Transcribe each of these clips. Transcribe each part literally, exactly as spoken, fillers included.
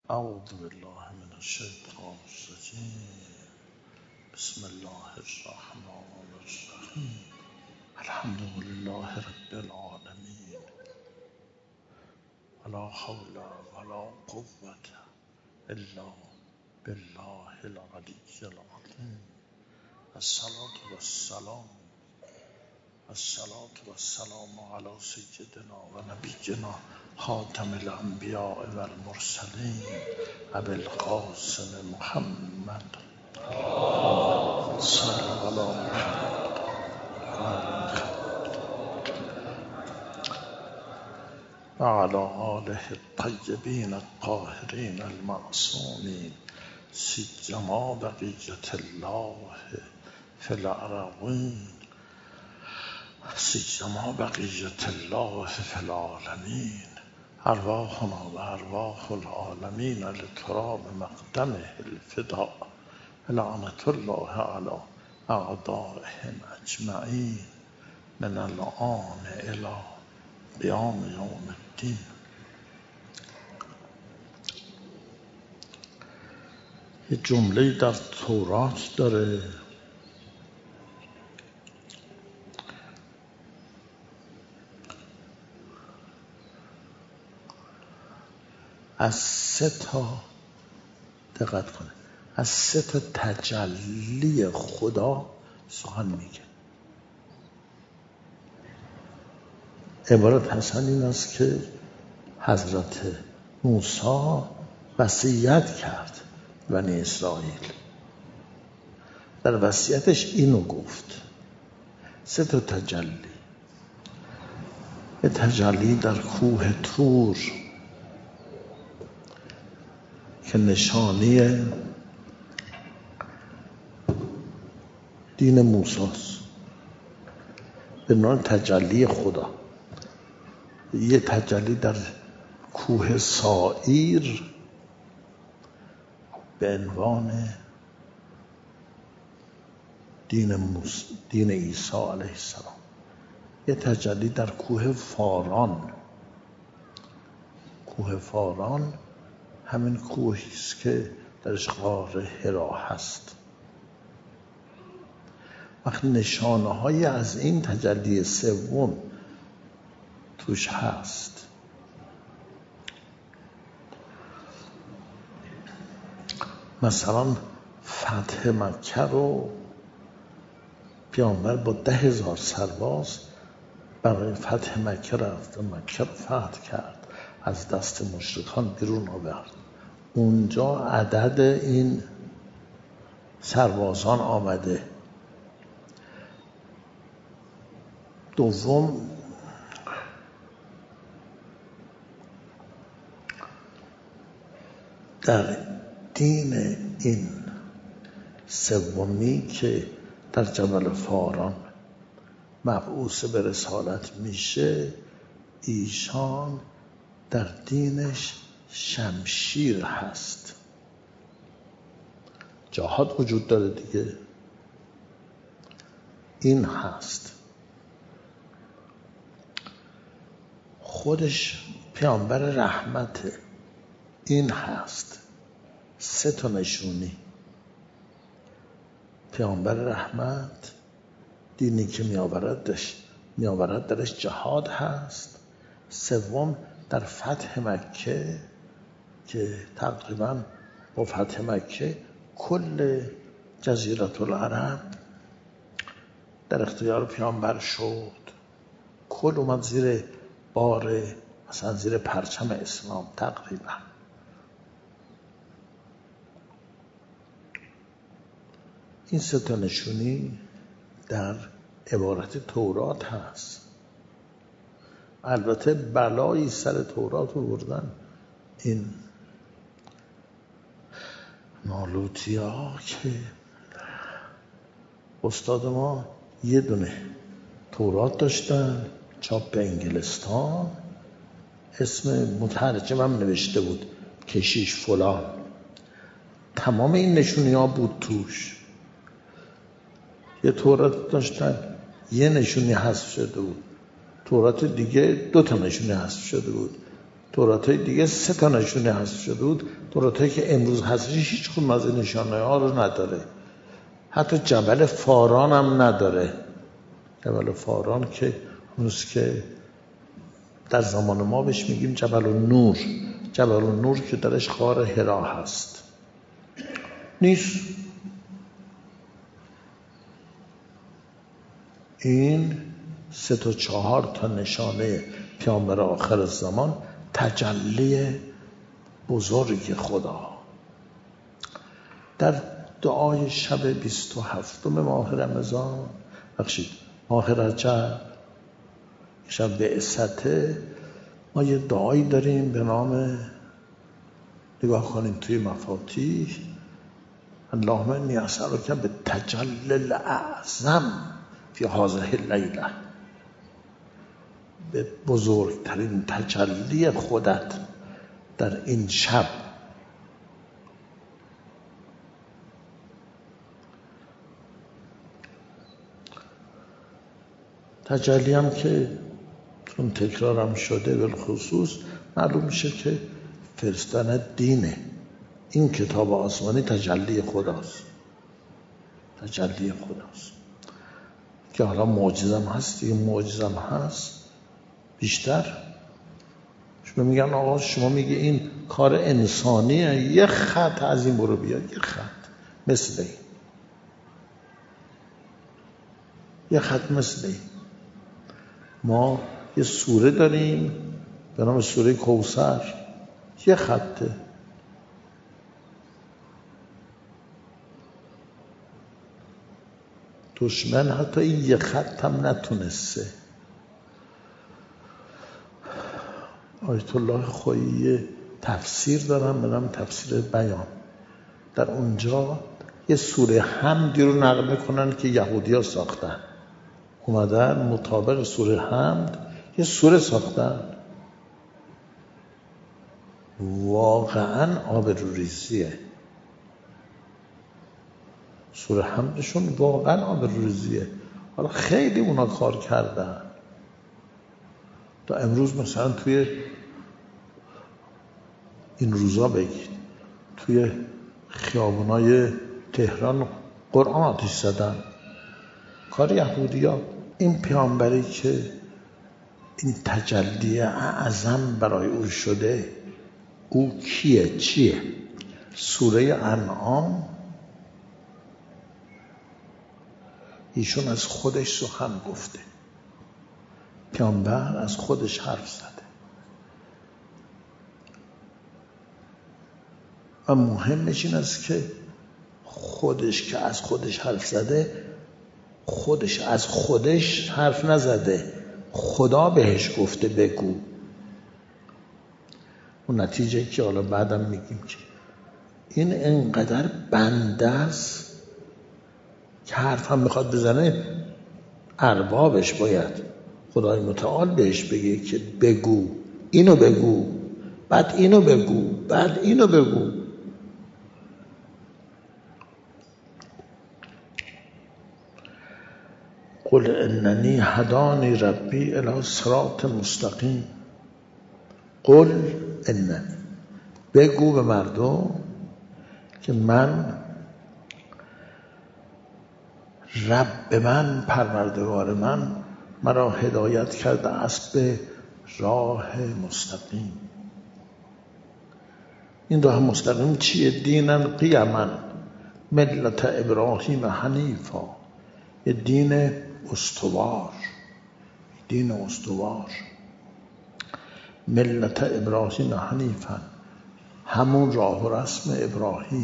اعوذ بالله من الشیطان الرجیم. بسم الله الرحمن الرحیم. الحمد لله رب العالمین. ولا حول ولا قوة الا بالله العلی العظیم. الصلاة والسلام الصلاة والسلام على سيدنا ونبينا خاتم الأنبياء والمرسلين أبي القاسم محمد صلى الله عليه وعلى آله الطيبين الطاهرين المعصومين سيما بقية الله في الأرضين سيما بقية الله في العالمين. أرواحنا وأرواح العالمين لتراب مقدمه الفداء. لعنة الله على أعدائهم أجمعين من الآن إلى قیام یوم الدین. یه جمله در تورات داره از سه تا دقت کنه از سه تا تجلی خدا سخن میگه. عبارت حسن این است که حضرت موسی وصیت کرد بنی اسرائیل. در وصیتش اینو گفت: سه تا تجلی. یه تجلی در کوه طور که نشانی دین موسی است، به نام تجلی خدا. یه تجلی در کوه سایر به عنوان دین موسی، دین عیسی علیه السلام. یه تجلی در کوه فاران. کوه فاران همین کوهی است که درش غار حرا هست. وقتی نشانه های از این تجلی سوم توش هست، مثلا فتح مکه رو پیامبر با ده هزار سرباز برای فتح مکه رفت و مکه رو فتح کرد، از دست مشرکان بیرون آورد. اونجا عدد این سربازان آمده. دوم در دین این سومی که در جبل فاران مبعوث به رسالت میشه، ایشان در دینش شمشیر هست. جهاد وجود داره دیگه، این هست. خودش پیامبر رحمته، این هست. سه تا نشونی: پیامبر رحمت، دینی که میآوردش میآورد درش جهاد هست. سوم در فتح مکه که تقریبا با فتح مکه کل جزیره العرب در اختیار پیامبر شد. کل اومد زیر بار، مثلا زیر پرچم اسلام تقریبا. این سه تا نشونی در عبارت تورات هست. البته بلایی سر تورات آوردن این مالوتی ها که استاد ما یه دونه تورات داشتن، چاپ انگلستان، اسم مترجم هم نوشته بود کشیش فلان. تمام این نشونی ها بود توش. یه تورات داشتن یه نشونی حذف شده بود، تورات دیگه دو تا نشونی حذف شده بود. تورات‌های دیگه سه تا نشونه حذف شده بود. تورات‌هایی که امروز هستش هیچ کدوم از این نشانه‌ها رو نداره. حتی جبل فاران هم نداره. جبل فاران که هنوز که در زمان ما بهش میگیم جبل النور، جبل النور که درش غار حرا هست نیست. این سه تا چهار تا نشانه پیامبر آخر زمان تجلی بزرگ خدا. در دعای شب بیست و هفتم ماه رمضان، بخشید ماه رجب، شب بعثته، ما یه دعایی داریم به نام، نگاه کنیم توی مفاتیح، اللهم انی اسألک بالتجلی الاعظم فی هذه اللیله، به بزرگترین تجلی خودت در این شب. تجلی هم که چون تکرارم شده بالخصوص معلوم میشه که فرستادن دینه. این کتاب آسمانی تجلی خداست، تجلی خداست که حالا معجزم هست، دیگه معجزم هست بیشتر. شما میگن آقا شما میگه این کار انسانیه، یه خط از این برو بیاد، یه خط مثل این، یه خط مثل این. ما یه سوره داریم به نام سوره کوثر، یه خطه. دشمن حتی این یه خط هم نتونسته. آیت الله خویی تفسیر دارم به نام تفسیر بیان، در اونجا یه سوره حمدی رو نقل میکنن که یهودی‌ها ساختن، اومدن مطابق سوره حمد یه سوره ساختن. واقعا آبروریزیه سوره حمدشون، واقعا آبروریزیه. حالا خیلی اونا کار کردن تا امروز. مثلا توی این روزا بگید توی خیابونای تهران قرآن آتش زدن، کار یهودی‌ها. این پیامبری که این تجلی اعظم برای او شده، او کیه؟ چیه؟ سوره انعام ایشون از خودش سخن گفته، پیامبر از خودش حرف زده. و مهمش این است که خودش که از خودش حرف زده، خودش از خودش حرف نزده، خدا بهش گفته بگو. اون نتیجه که حالا بعدم میگیم که این انقدر بنده است که حرف هم میخواد بزنه، اربابش باید خدای متعال بهش بگه که بگو، اینو بگو، بعد اینو بگو، بعد اینو بگو. قل اننی هدانی ربی الی صراط مستقیم. قل اننی، بگو به مردم که من، رب من، پروردگار من مرا هدایت کرده است به راه مستقیم. این راه مستقیم چیه؟ دینا قیما ملت ابراهیم حنیفا، یه دین استوار، دین استوار. ملت ابراهیم حنیفا، همون راه و رسم ابراهیم.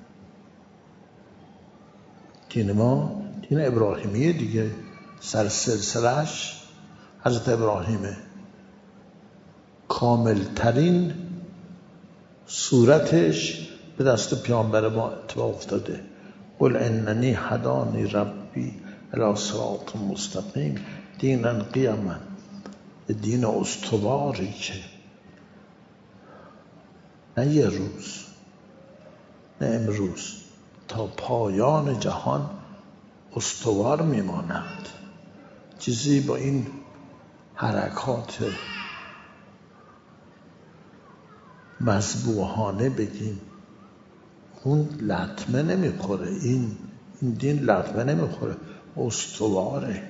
دین ما دین ابراهیمیه دیگه، سر سلسلش حضرت ابراهیمه. کاملترین صورتش به دست پیامبر ما اتفاق افتاده. قل اننی هدانی ربی الی صراط مستقیم دینا قیما، دین استواری که نه یه روز، نه امروز، تا پایان جهان استوار میماند. چیزی با این حرکات مذبوحانه بگیم اون لطمه نمیخوره. این این دین لطمه نمیخوره، استواره.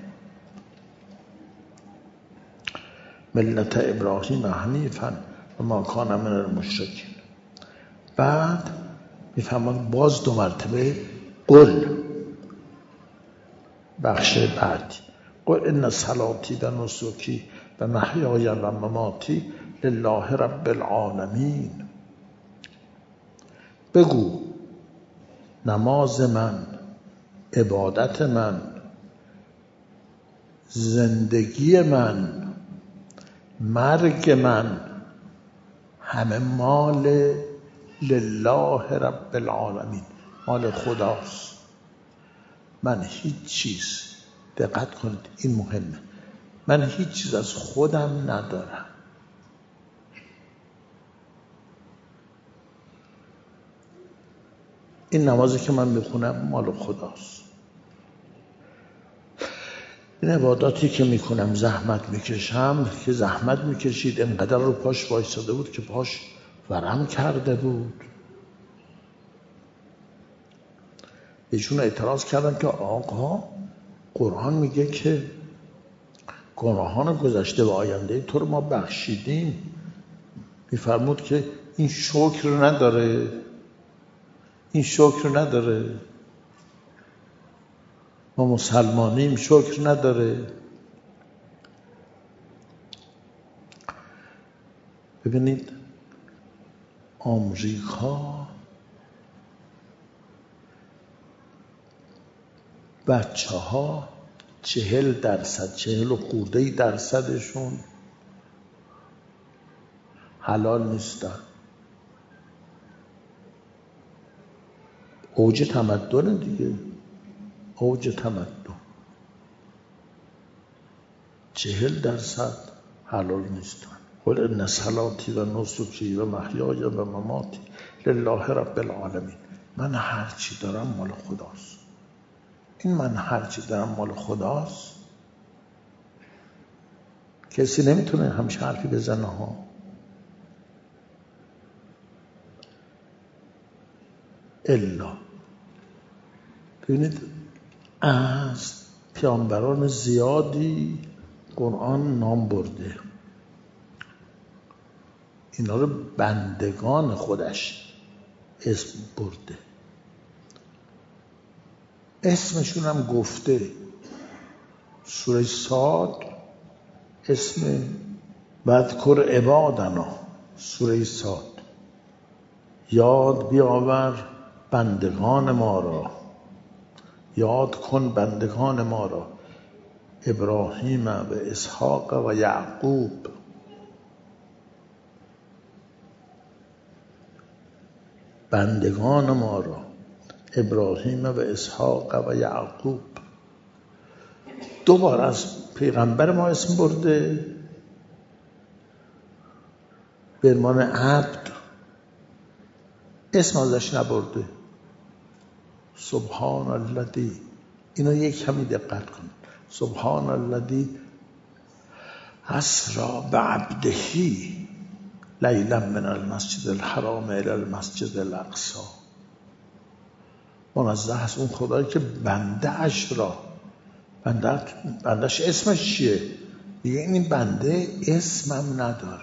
ملت ابراهیم حنیفا و ما کان من المشرکین. بعد میفهمن باز دو مرتبه قل، بخش بعد قل ان صلاتی و نسکی و محیای و مماتی لله رب العالمین. بگو نماز من، عبادت من، زندگی من، مرگ من، همه مال لله رب العالمین، مال خداست. من هیچ چیز، دقت کنید این مهمه، من هیچ چیز از خودم ندارم. این نمازی که من میخونم مال خداست. این عباداتی که میکنم، زحمت میکشم که زحمت میکشید، انقدر رو پاش وایساده بود که پاش ورم کرده بود. ایشون اعتراض کردن که آقا قرآن میگه که گناهان گذشته و آینده تو رو ما بخشیدیم. میفرمود که این شکر نداره، این شکر نداره، ما مسلمانیم، شکر نداره. ببینید آمریکا بچه ها چهل درصد چهل و خورده درصدشون حلال نیستن. اوج تمدن دیگه، اوج تمدن. چهل درصد حلال نیستن. قل ان صلاتی و نسکی و محیای و مماتی لله رب العالمین. من هر چی دارم مال خداست. این من هر چی دارم مال خداست کسی نمیتونه همش حرفی بزنه ها. الا ببینید از پیامبران زیادی قرآن نام برده، اینا رو بندگان خودش اسم برده، اسمشون هم گفته. سوره صاد اسم وذکر عبادنا، سوره صاد یاد بیاور بندگان ما را، یاد کن بندگان ما را، ابراهیم و اسحاق و یعقوب. بندگان ما را، ابراهیم و اسحاق و یعقوب. دو بار از پیغمبر ما اسم برده به عنوان عبد، اسم ازش نبرده. سبحان الذی، اینو یک کمی دقت کن. سبحان الذی اسری بعبده لیلا من المسجد الحرام الی المسجد الاقصی. منزه است اون خدایی که بنده اش را، بنده بندش اسمش چیه؟ دیگه این بنده اسمم نداره،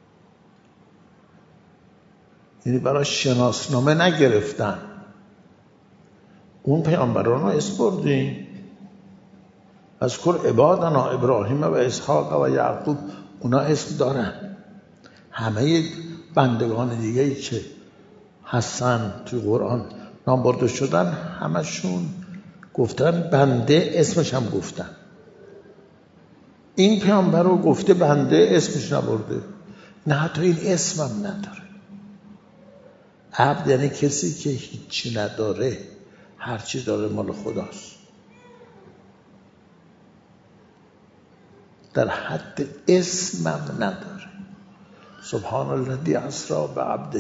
یعنی برای شناسنامه نگرفتن. اون پیامبران رو اسم بردیم، از کل عبادنا ابراهیم و اسحاق و یعقوب، اونا اسم دارن. همه بندگان دیگه ای که هستن توی قرآن نام برده شدن همشون گفتن بنده، اسمش هم گفتن. این پیامبر رو گفته بنده، اسمش نبرده. نه حتی این اسمم نداره. عبد یعنی کسی که هیچی نداره، هرچی داره مال خداست. در حد اسمم نداره. سبحان الذی اسری بعبده.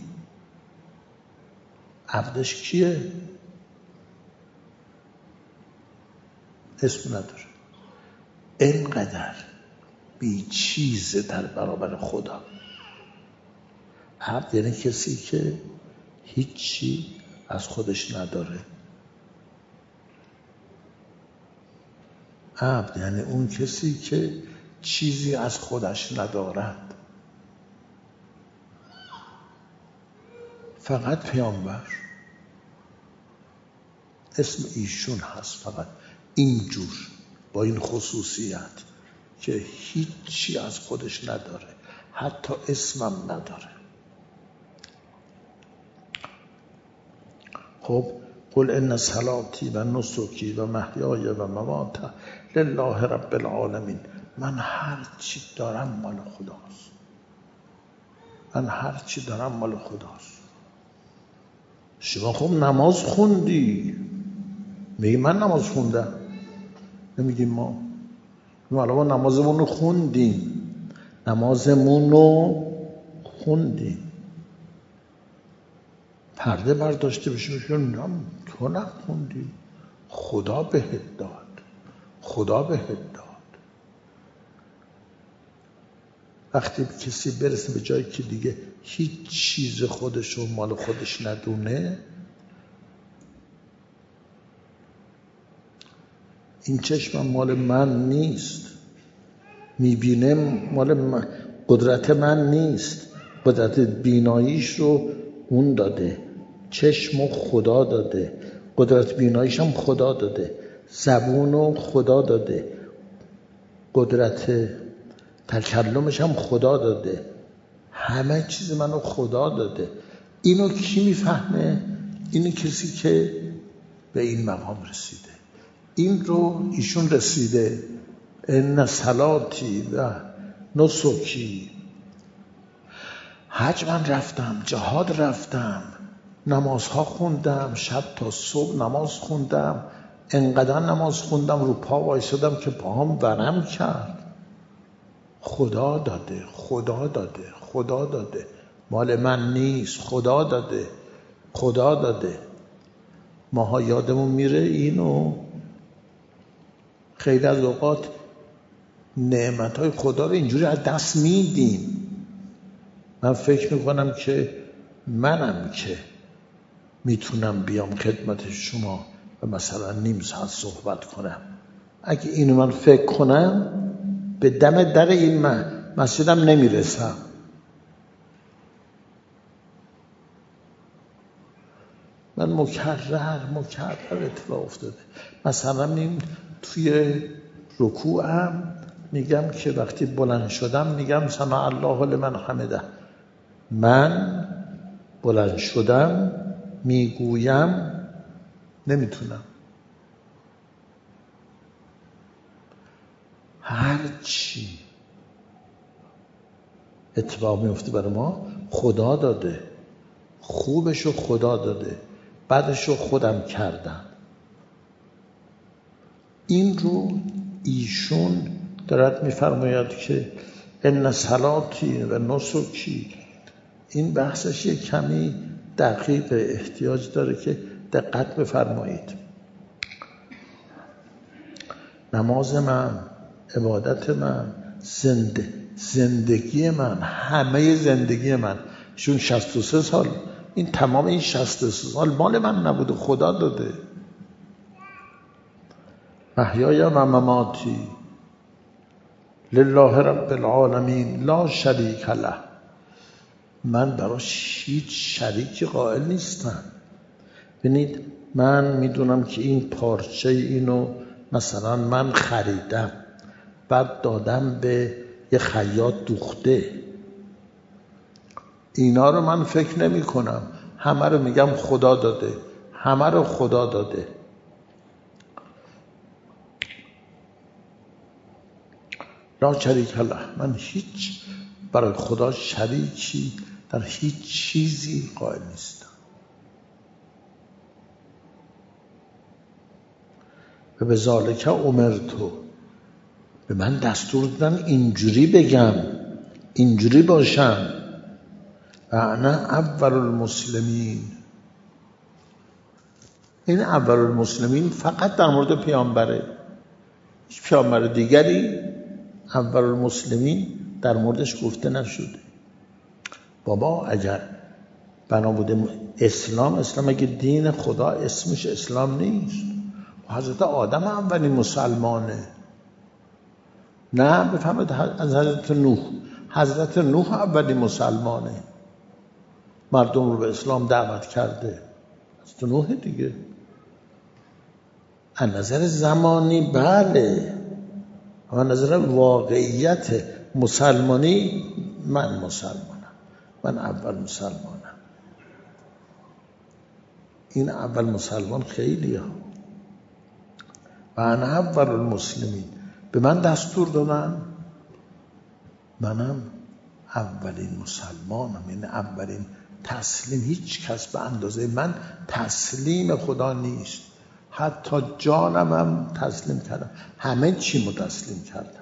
عبدش کیه؟ اسم نداره. اینقدر بی چیزه در برابر خدا. عبد یعنی کسی که هیچی از خودش نداره. عبد یعنی اون کسی که چیزی از خودش ندارد. فقط پیامبر اسم ایشون هست، فقط اینجور با این خصوصیت که هیچی از خودش نداره، حتی اسمم نداره. خب قل ان صلاتی و نسکی و محیای و مماتی لله رب العالمین. من هر چی دارم مال خداست. من هر چی دارم مال خداست. شما خب نماز خوندی، میگی من نماز خوندم، نمیگیم ما ما الان نمازمون رو خوندیم، نمازمون رو خوندیم، پرده برداشته بشه نه تو نخوندی، خدا بهت داد، خدا بهت داد. وقتی کسی برسه به جایی که دیگه هیچ چیز خودش و مال خودش ندونه، این چشم مال من نیست، میبینه مال من، قدرت من نیست، قدرت بیناییش رو اون داده، چشم رو خدا داده، قدرت بیناییش هم خدا داده، زبون رو خدا داده، قدرت تکلمش هم خدا داده، همه چیز منو خدا داده. اینو کی میفهمه؟ اینو کسی که به این مقام رسیده. این رو ایشون رسیده. ان صلاتی و نسکی، حج من رفتم، جهاد رفتم، نمازها خوندم، شب تا صبح نماز خوندم، انقدر نماز خوندم رو پا وایسادم که پاهم ورم کرد. خدا داده، خدا داده، خدا داده، مال من نیست، خدا داده، خدا داده. ماها یادمون میره اینو، خیلی از اوقات نعمتهای خدا رو اینجوری از دست میدیم. من فکر میکنم که منم که میتونم بیام خدمت شما و مثلا نیم ساعت صحبت کنم، اگه اینو من فکر کنم به دم در این مسجدم نمیرسم. من مکرر مکرر اتفاق افتاده. مثلا این توی رکوعم میگم که وقتی بلند شدم میگم سمع الله لمن حمده. من بلند شدم میگویم نمیتونم. هر چی اتفاق میفته برای ما خدا داده، خوبشو خدا داده، بعدشو خودم کردم. این رو ایشون دارد میفرماید که ان صلاتی و نسکی. این بحثش یک کمی دقیق احتیاج داره که دقت بفرمایید. نماز من، عبادت من، زنده زندگی من، همه زندگی من، چون شصت و سه سال، این تمام این شصت و سه سال مال من نبوده، خدا داده. محیای و مماتی لله رب العالمین لا شریک له. من براش هیچ شریکی قائل نیستم. ببینید من میدونم که این پارچه اینو مثلا من خریدم، بعد دادم به یه خیاط دوخته. اینا رو من فکر نمی کنم، همه رو میگم خدا داده، همه رو خدا داده. لا شریک له. من هیچ برای خدا شریکی در هیچ چیزی قائل نیستم. و به ذالک امرتو، به من دستور دادن اینجوری بگم، اینجوری باشم. و انا اول المسلمین. این اول المسلمین فقط در مورد پیامبره، هیچ پیامبر دیگری اول المسلمین در موردش گفته نشده. بابا اگر بنا بوده اسلام اسلام اگه دین خدا اسمش اسلام نیست، حضرت آدم اولین مسلمانه. نه بفهمید از حضرت نوح، حضرت نوح اولین مسلمانه، مردم رو به اسلام دعوت کرده. حضرت نوح دیگه. از نظر زمانی بله، اما از نظر واقعیت مسلمانی من مسلمانم، من اول مسلمانم. این اول مسلمان خیلی ها و انا اول المسلمین، به من دستور دادن منم اولین مسلمانم. این اولین تسلیم، هیچ کس به اندازه من تسلیم خدا نیست. حتی جانم هم تسلیم کردم، همه چی رو تسلیم کردم.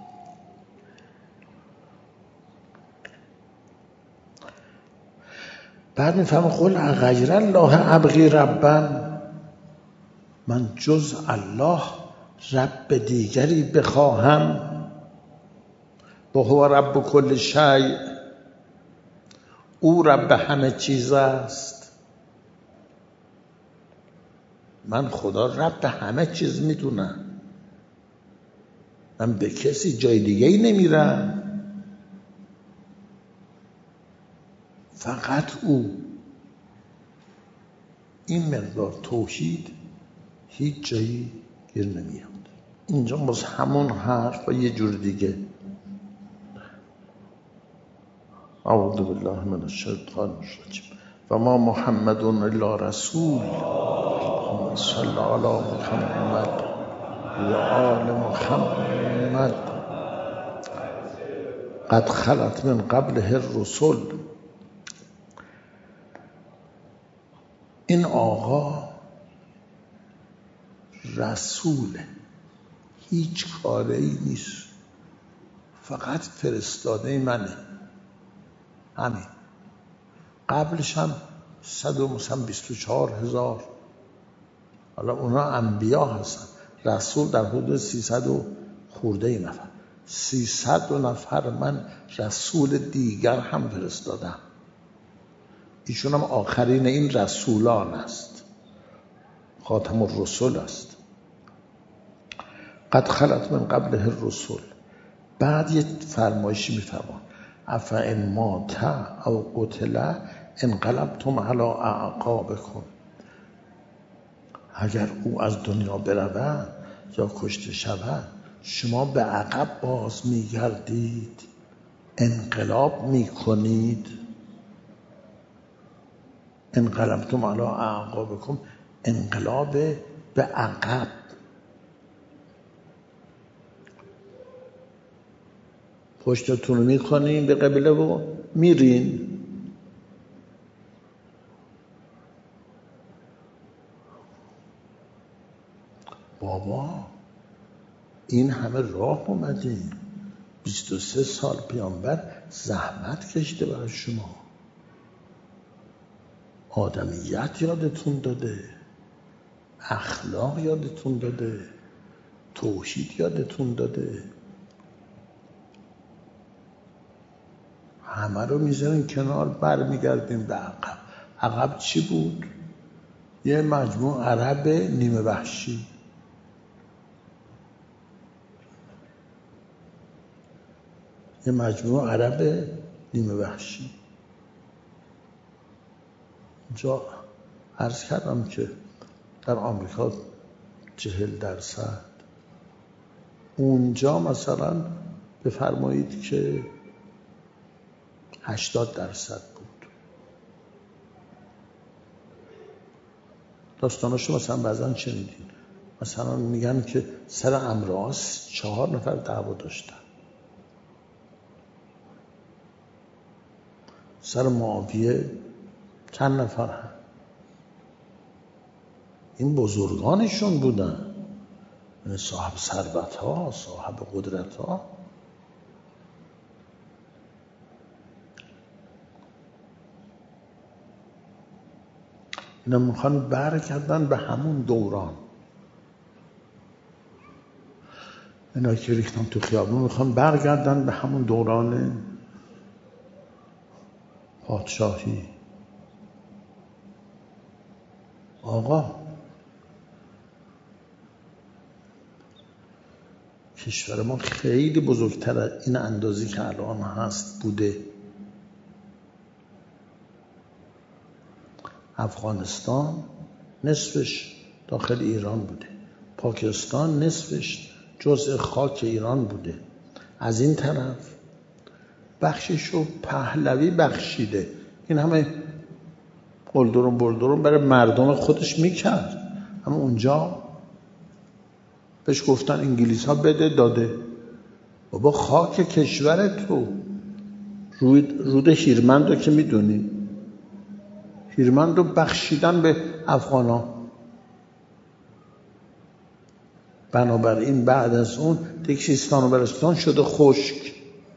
بعد میفهمم قل غیر الله ابغی ربا، من جز الله رب دیگری بخواهم. و هو رب کل شیء، او رب همه چیز است. من خدا رب همه چیز میدونم، من به کسی جای دیگه ای نمیرم، فقط او. این مقدار توحید هیچ جایی گیر نمیاد. اینجا باز همون حرف و یه جور دیگه. اعوذ بالله من الشیطان الرجیم و ما محمد الا رسول اللهم صل علی محمد و آل محمد قد خلت من قبله الرسل. این آقا رسوله، هیچ کاره ای نیست، فقط فرستاده منه. همین. قبلش هم صد و بیست و چهار هزار، حالا اونا انبیا هستن، رسول در حدود سیصد و خورده ای نفر. سیصد نفر من رسول دیگر هم فرستادم. ایشون هم آخرین این رسولان است، خاتم الرسل است. قد خلت من قبله الرسل. بعد یه فرمایشی میفرمان افئن مات او قتل انقلبتم علی اعقابکم. اگر او از دنیا برود یا کشته شود شما به عقب باز میگردید، انقلاب میکنید. انقلبتم علی اعقابکم، انقلاب به عقب. پشتتون رو میکنین به قبله و میرین. بابا این همه راه اومدین، بیست و سه سال پیامبر زحمت کشیده برای شما، آدمیت یادتون داده، اخلاق یادتون داده، توحید یادتون داده، همه رو میذارین کنار، برمیگردین به عقب. عقب چی بود؟ یه مجموع عرب نیمه وحشی. یه مجموع عرب نیمه وحشی. جا عرض کردم که در آمریکا چهل درصد، اونجا مثلا بفرمایید که هشتاد درصد بود. داستاناشو مثلا بعضا شنیدین، مثلا میگن که سر امراض چهار نفر دعوا داشتن، سر معاویه چند نفر هم. این بزرگانشون بودن، صاحب ثروت ها، صاحب قدرت ها. اینا میخوان برگردن به همون دوران. اینا که ریختن تو خیابون میخوان برگردن به همون دوران پادشاهی. آقا کشور ما خیلی بزرگتر از این اندازی که الان هست بوده. افغانستان نصفش داخل ایران بوده، پاکستان نصفش جزء خاک ایران بوده. از این طرف بخششو پهلوی بخشیده. این همه قلدرون بلدرون برای مردم خودش میکرد، اما اونجا بهش گفتن انگلیس ها بده، داده. بابا خاک کشور تو رود, رود هیرمند رو که میدونی، هیرمند رو بخشیدن به افغان ها. بنابراین بعد از اون دیگه سیستان و بلوچستان شده خشک.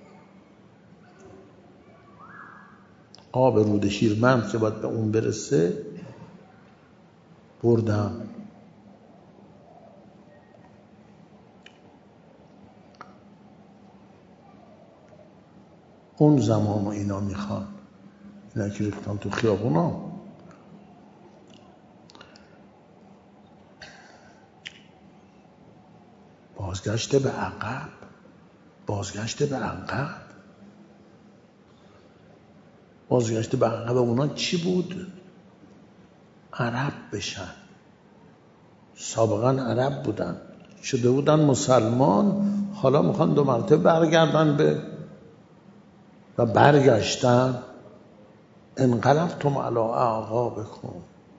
آب رود هیرمند که باید به اون برسه بردم. اون زمان اینا میخوان، اینا که ریختن تو خیابونا. بازگشته به عقب، بازگشته به عقب بازگشته به عقب اونا چی بود؟ عرب بشن. سابقا عرب بودن، شده بودن مسلمان، حالا میخوان دو مرتبه برگردن به و برگشتن. انقلبتم علی اعقابکم.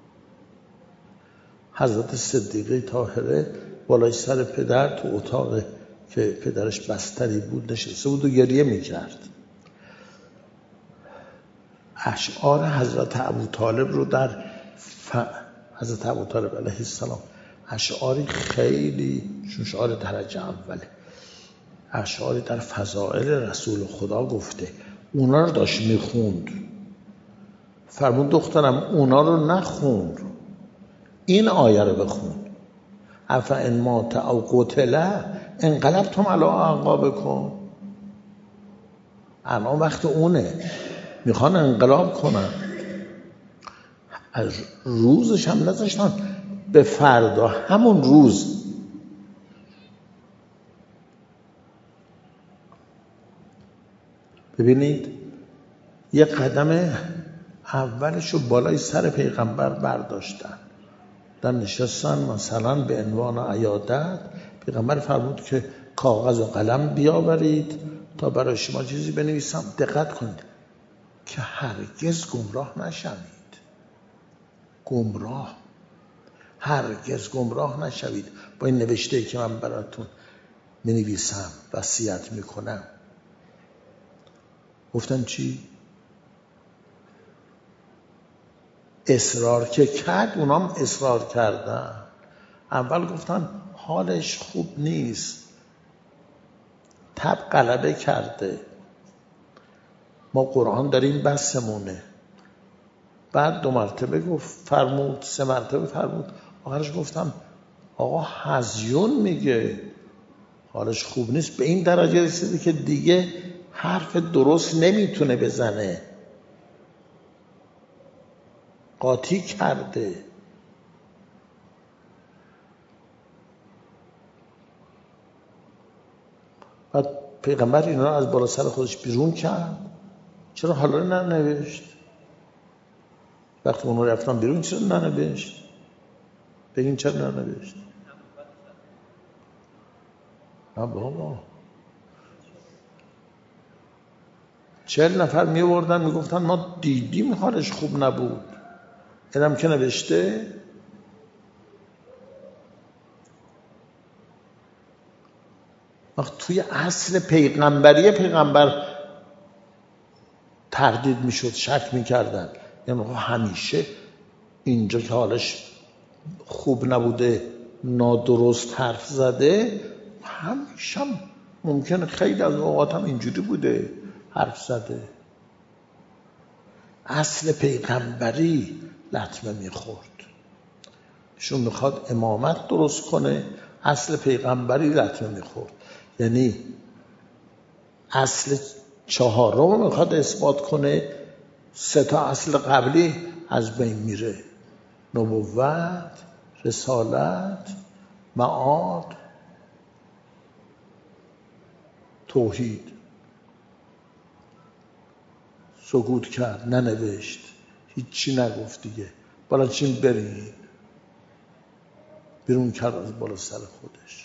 حضرت صدیقه طاهره بالای سر پدر تو اتاق که پدرش بستری بود نشسته بود و گریه میکرد. اشعار حضرت ابوطالب رو در ف... حضرت ابوطالب علیه السلام اشعاری خیلی شعار درجه اوله، اشعاری در فضائل رسول خدا گفته، اونا رو داشت میخوند. فرمود دخترم اونا رو نخوند، این آیه رو بخون. افئن مات او قتل انقلبتم علی اعقابکم. الان وقت اونه، میخوان انقلاب کنن. از روزش هم نذاشتن به فردا، همون روز. ببینید یه قدم اولشو بالای سر پیغمبر برداشتن، در نشستن مثلا به عنوان عیادت. پیغمبر فرمود که کاغذ و قلم بیاورید تا برای شما چیزی بنویسم. دقت کنید که هرگز گمراه نشوید. گمراه هرگز گمراه نشوید با این نوشته که من براتون منویسم، وصیت میکنم. گفتن چی؟ اصرار که کرد، اونام اصرار کردن. اول گفتن حالش خوب نیست، تب غلبه کرده، ما قرآن داریم بسمونه. بعد دو مرتبه گفت فرمود، سه مرتبه فرمود، آخرش گفتم آقا هزیون میگه حالش خوب نیست. به این درجه رسیده که دیگه حرف درست نمیتونه بزنه، قاطی کرده. بعد پیغمبر اینا از بالا سر خودش بیرون کرد. چرا حالا ننوشت؟ وقتی اونو رفتن بیرون چرا ننوشت؟ بگین چرا ننوشت؟ نه بابا، چهل نفر می بردن می گفتن ما دیدیم حالش خوب نبود. اینم که نوشته. وقت توی اصل پیغمبری پیغمبر تردید می شد، شک می کردن. یعنی همیشه اینجا که حالش خوب نبوده، نادرست حرف زده، همیشه هم ممکنه خیلی از اوقات هم اینجوری بوده حرف زده. اصل پیغمبری لطمه میخورد. شون میخواد امامت درست کنه، اصل پیغمبری لطمه میخورد. یعنی اصل چهارم میخواد اثبات کنه، سه تا اصل قبلی از بین میره: نبوت، رسالت، معاد، توحید. سکوت کرد، ننوشت، هیچی نگفت دیگه. بالا چین برید، بیرون کرد از بالا سر خودش.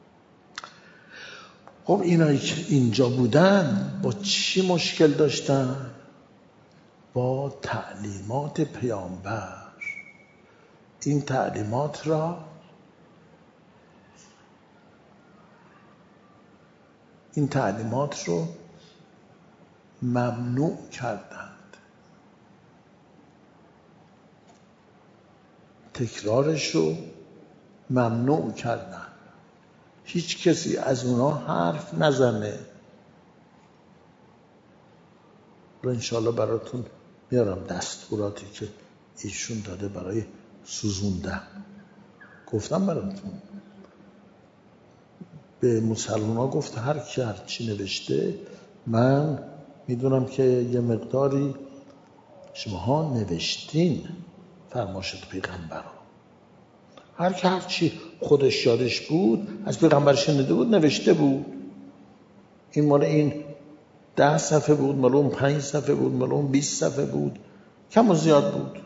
خب اینایی که اینجا بودن با چی مشکل داشتن؟ با تعلیمات پیامبر. این تعلیمات را این تعلیمات رو ممنوع کردند، تکرارش رو ممنوع کردند. هیچ کسی از اونا حرف نزنه. رو انشالله براتون میارم دستوراتی که ایشون داده برای سوزوندن. گفتم براتون به مسلمان ها گفت هر کی هر چی نوشته، من میدونم که یه مقداری شماها نوشتین فرماشد پیغمبر. هر کی هر چی خودش یادش بود از پیغمبر شنیده بود نوشته بود. این مال این ده صفحه بود، مال اون پنج صفحه بود، مال اون بیست صفحه بود، کم و زیاد بود.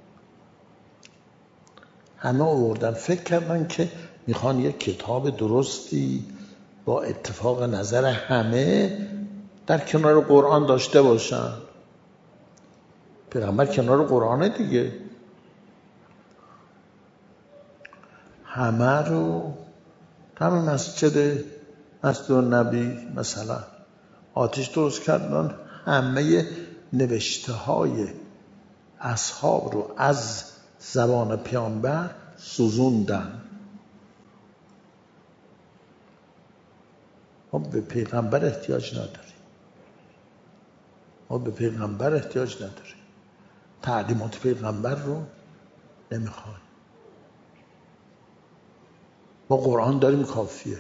همه آوردن فکر کردن که میخوان یک کتاب درستی با اتفاق نظر همه در کنار قرآن داشته باشن. پیغمبر کنار قرآنه دیگه. همه رو همه مسجد مسجد نبی مثلا آتش درست کردن، همه نوشته های اصحاب رو از زبان پیامبر سوزوندن. ما به پیغمبر احتیاج نداریم. ما به پیغمبر احتیاج نداریم. تعلیمات پیغمبر رو نمیخوایم. ما قرآن داریم کافیه.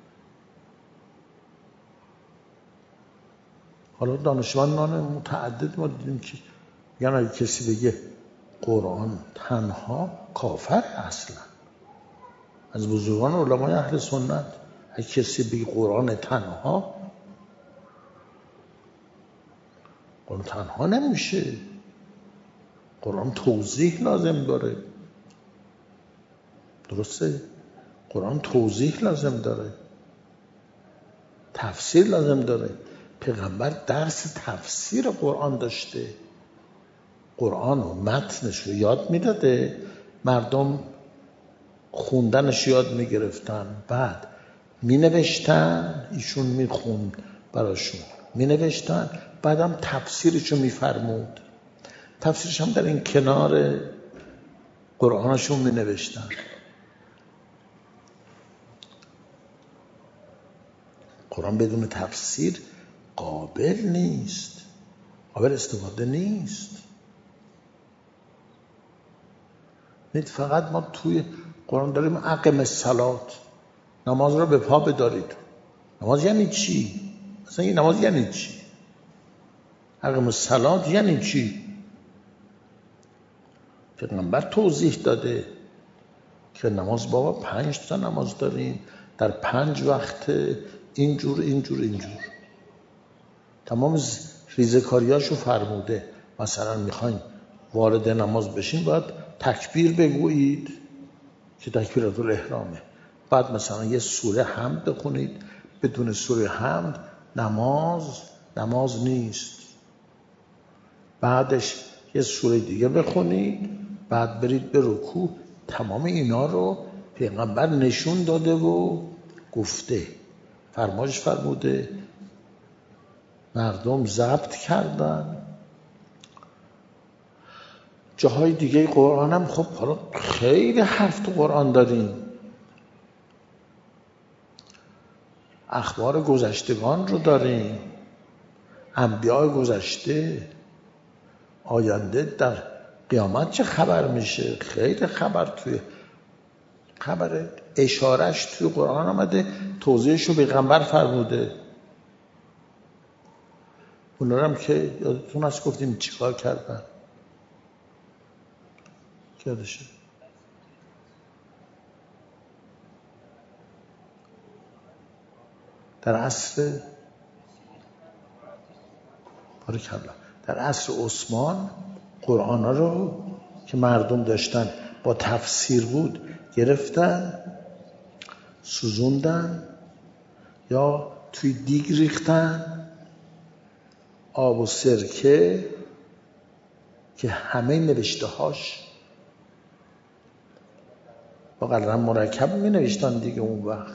حالا دانشمندان متعدد ما دیدیم که یعنی اگه کسی بگه قرآن تنها، کافر اصلا. از بزرگان علمای اهل سنت اگه کسی بگه قرآن تنها، قرآن تنها نمیشه. قرآن توضیح لازم داره. درسته؟ قرآن توضیح لازم داره، تفسیر لازم داره. پیغمبر درس تفسیر قرآن داشته. قرآن و متنش رو یاد میداده، مردم خوندنش یاد میگرفتن، بعد مینوشتن، ایشون میخوند براشون، مینوشتن، بعدم تفسیرش رو میفرمود. تفسیرش هم در این کنار قرآنشون مینوشتن. قرآن بدون تفسیر قابل نیست، قابل استفاده نیست. نید فقط ما توی قرآن داریم اقم الصلات، نماز رو به پا بدارید. نماز یعنی چی؟ اصلا این نماز یعنی چی؟ اقم الصلات یعنی چی؟ پیغمبر توضیح داده که نماز بابا پنج تا نماز داریم در پنج وقت، اینجور اینجور اینجور. تمام ریزکاریاشو فرموده. مثلا میخواین وارد نماز بشین باید تکبیر بگویید که تکبیرات الاحرامه. بعد مثلا یه سوره حمد بخونید. بدون سوره حمد نماز نماز نیست. بعدش یه سوره دیگه بخونید، بعد برید به رکوع. تمام اینا رو پیغمبر نشون داده و گفته، فرمایش فرموده، مردم ضبط کردن. جاهای دیگه قرآن هم خب حالا خیلی حرف تو قرآن داریم. اخبار گذشتگان رو داریم، انبیاء گذشته، آینده، در قیامت چه خبر میشه. خیلی خبر توی خبر اشارش توی قرآن آمده، توضیحش رو پیغمبر فرموده. اونا هم که یادتون هست گفتیم چیکار کردن یادشه در عصر بارکالله در عصر عثمان قرآن ها رو که مردم داشتن با تفسیر بود گرفتن سوزوندن یا توی دیگ ریختن آب و سرکه که همه نوشته هاش با قلم مرکب می نوشتن دیگه اون وقت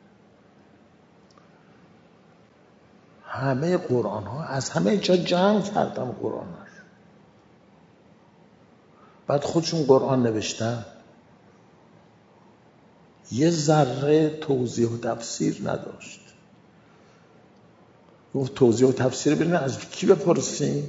همه قرآن ها از همه جا جمع کردن قرآن ها بعد خودشون قرآن نوشتن یه ذره توضیح و تفسیر نداشت گفت توضیح و تفسیر برین از کی بپرسیم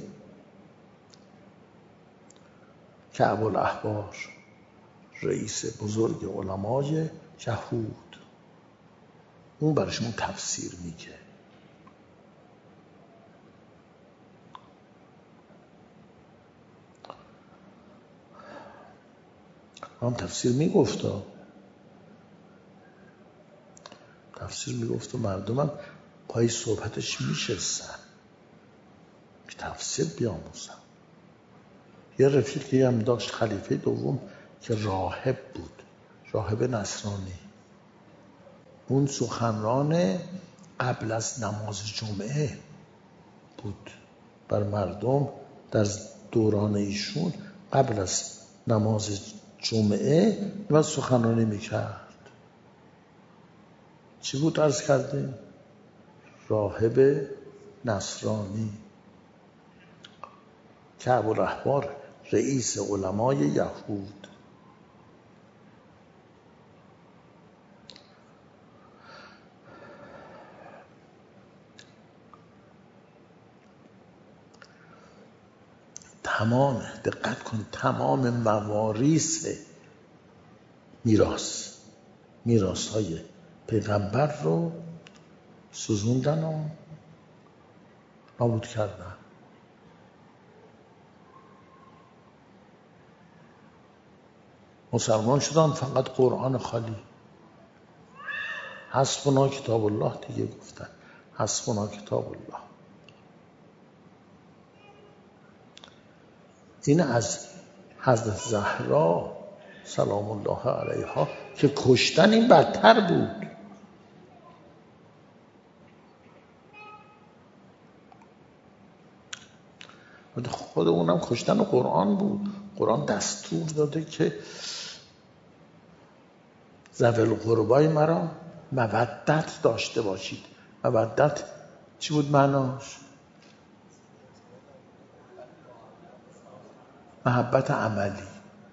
که ابوالاحبار رئیس بزرگ علمای یهود اون براشون تفسیر میگه هم تفسیر میگفت تفسیر میگفت و مردم هم پای صحبتش میشستن که تفسیر بیاموزن یه رفیقی هم داشت خلیفه دوم که راهب بود راهب نصرانی اون سخنران قبل از نماز جمعه بود بر مردم در دوران ایشون قبل از نماز جمعه و سخنرانی میکرد چی بود عرض کردیم؟ راهب نصرانی که ابوالاحبار رئیس علمای یهود تمام دقت کن تمام مواریث میراث میراث های پیغمبر رو سوزوندن و نابود کردن مسلمان شدن فقط قرآن خالی حسبنا کتاب الله دیگه گفتن حسبنا کتاب الله این از حضرت زهرا سلام الله علیها که کشتن این بدتر بود خود اونم کشتن قرآن بود قرآن دستور داده که ذوی القربای مرا مودت داشته باشید مودت چی بود معناش؟ محبت عملی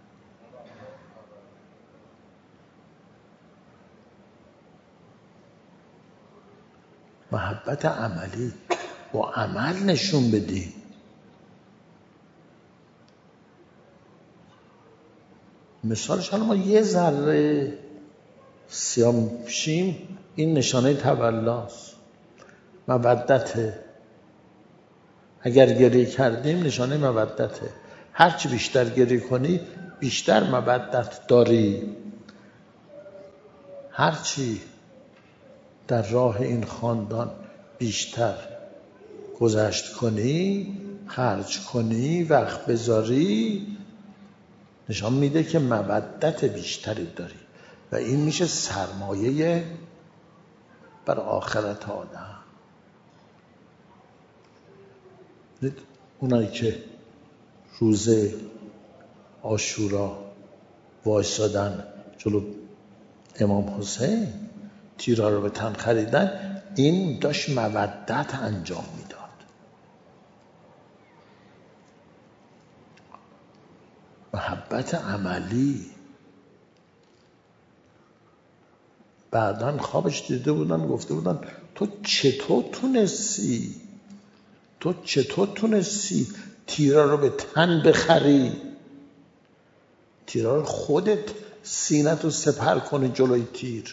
محبت عملی با عمل نشون بدی مثالش حالا ما یه ذره سیام شیم این نشانه تولاست مودته اگر گریه کردیم نشانه مودته هرچی بیشتر گریه کنی بیشتر مودت داری هرچی در راه این خاندان بیشتر گذشت کنی خرج کنی وقت بذاری نشان میده که مودت بیشتری داری و این میشه سرمایه بر آخرت آدم اونایی که روز عاشورا وایسادن جلو امام حسین تیرها رو به تن خریدن این داشت مودت انجام میداد محبت عملی بعداً خوابش دیده بودن گفته بودن تو چطور تونستی تو چطور تونستی تیرا رو به تن بخری تیرا رو خودت سینت رو سپر کنی جلوی تیر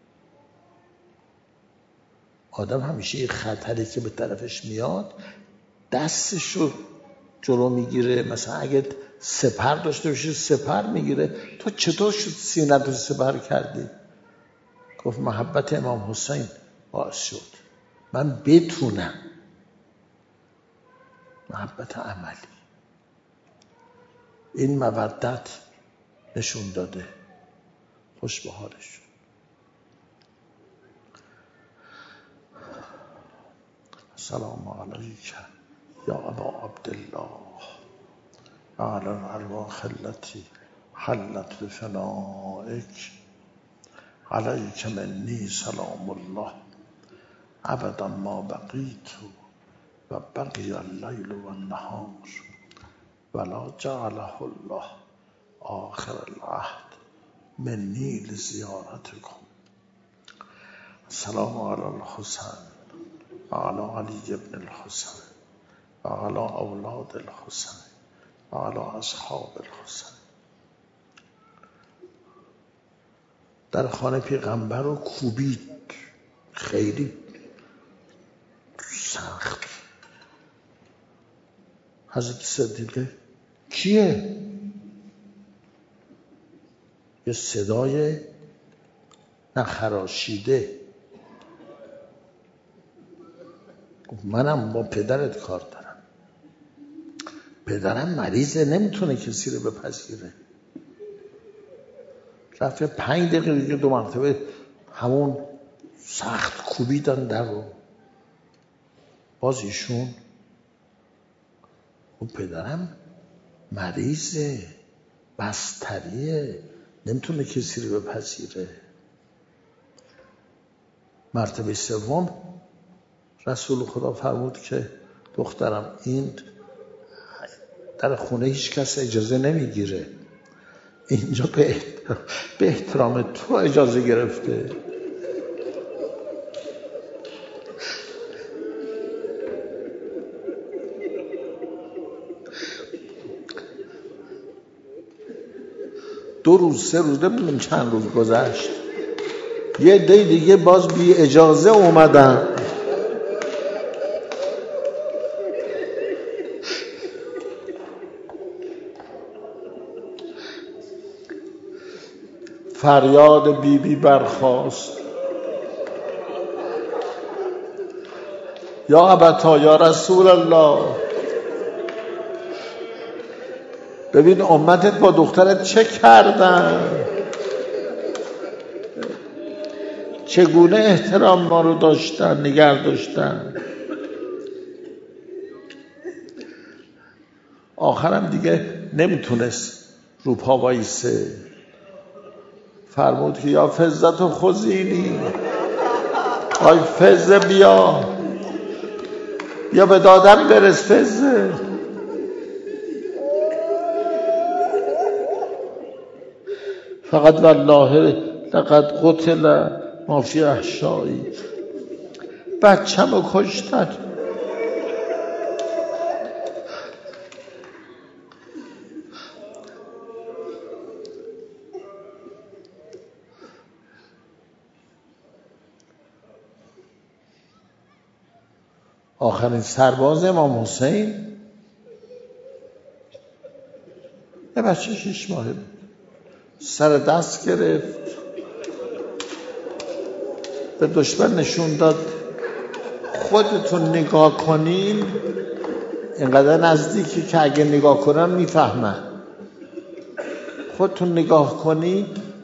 آدم همیشه یه خطری که به طرفش میاد دستشو جلو میگیره. مثلا اگه سپر داشته باشی سپر میگیره. تو چطور شد سینت رو سپر کردی؟ گفت محبت امام حسین باعث شد من بتونم. محبت عملی. این مودت نشون داده. خوش به حالش. سلام علیک یا ابا عبدالله علی الارواح التي حلت بفنائک علیک منی سلام الله ابدا ما بقیت و بقی اللیل و النهار ولا جعله الله آخر العهد منی لزیارتکم. سلام علی الحسین و علی علی ابن الحسین و علی اولاد الحسین و علی اصحاب الحسین. در خانه پیغمبر رو کوبید، خیلی سخت. حضرت صدیقه کیه؟ یه صدای نخراشیده. منم با پدرت کار دارم. پدرم مریضه، نمیتونه کسی رو بپذیره. رفته پنج دقیقه دیگه دو مرتبه همون سخت کوبیدن در رو. باز ایشون اون پدرم مریضه، بستریه، نمیتونه کسی رو بپذیره. مرتبه سوم رسول خدا فرمود که دخترم این در خونه هیچ کس اجازه نمیگیره، اینجا به احترام, به احترام تو اجازه گرفته. دو روز سه روز نمیدونم چند روز گذشت، یه عده دیگه باز بی اجازه اومدن. فریاد بی بی برخاست، یا ابتا یا رسول الله، ببین امتت با دخترت چه کردن، چگونه احترام ما رو داشتن، نگه داشتن. آخرم دیگه نمیتونست رو پا وایسه، فرمود که یا فزت و خزینی، آی فزه بیا یا به دادم برس فزه. فقط والله لقد قتل ما فی احشایی، بچم رو کشتن. آخرین سرباز امام حسین یه بچه شش ماهه بود، سر دست گرفت، به دشمن نشون داد خودتون نگاه کنین، اینقدر نزدیکی که اگه نگاه کنن میفهمن، خودتون نگاه کنین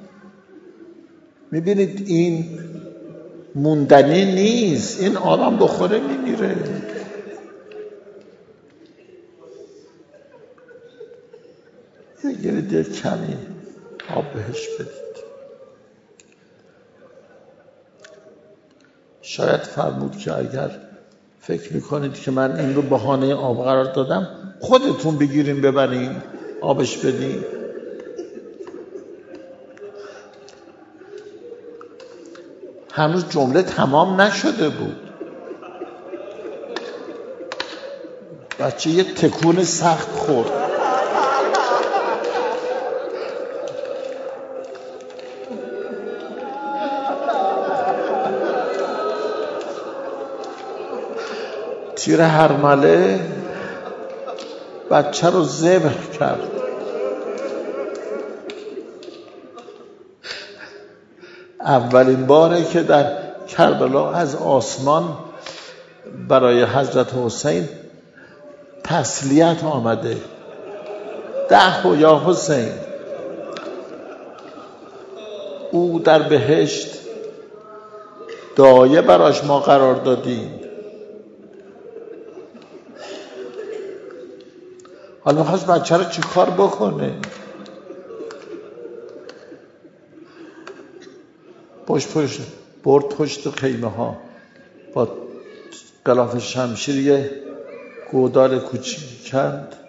میبینید این موندنی نیست، این آرام بخوره میمیره. یه گریده کمی آب بهش بدید. شاید فرمود که اگر فکر میکنید که من این رو بهانه آب قرار دادم، خودتون بگیرین ببرین آبش بدین. هنوز جمله تمام نشده بود، بچه یه تکون سخت خورد. زیر هرمله بچه رو ذبح کرد. اولین باره که در کربلا از آسمان برای حضرت حسین تسلیت آمده. دعو یا حسین، او در بهشت دایه براش ما قرار دادیم. حالا میخواست بچه رو چی کار بکنه؟ پشت پشت برد پشت خیمه ها، با غلاف شمشیر یه گودال کوچیک کند،